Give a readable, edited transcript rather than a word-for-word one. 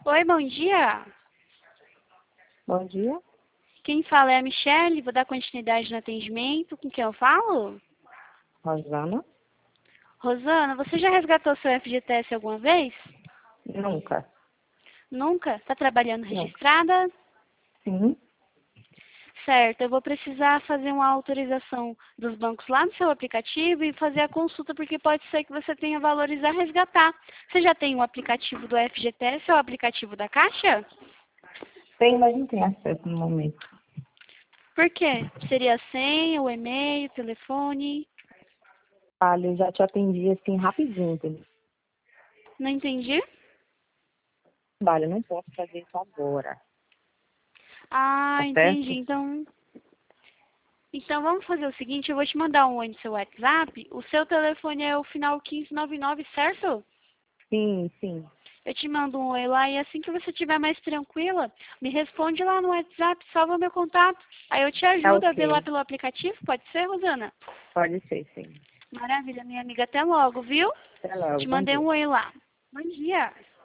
Oi, bom dia. Bom dia, Quem fala é a Michelle, vou dar continuidade no atendimento. Com quem eu falo? Rosana. Rosana, você já resgatou seu FGTS alguma vez? Nunca. Nunca? Está trabalhando Nunca. registrada? Sim. Certo, eu vou precisar fazer uma autorização dos bancos lá no seu aplicativo e fazer a consulta, porque pode ser que você tenha valores a resgatar. Você já tem o aplicativo do FGTS ou o aplicativo da Caixa? Tem, mas não tem acesso no momento. Por quê? Seria a senha, o e-mail, o telefone? Olha, eu já te atendi assim rapidinho, entendeu? Não entendi? Olha, eu não posso fazer isso agora, Ah, tá entendi. certo? Então vamos fazer o seguinte, eu vou te mandar um oi no seu WhatsApp. O seu telefone é o final 1599, certo? Sim, sim. Eu te mando um oi lá e assim que você estiver mais tranquila, me responde lá no WhatsApp, salva meu contato. Aí eu te Tá ajudo a ver lá ok. pelo aplicativo, pode ser, Rosana? Pode ser, sim. Maravilha, minha amiga. Até logo, viu? Até logo. Te Bom mandei dia. um oi lá. Bom dia.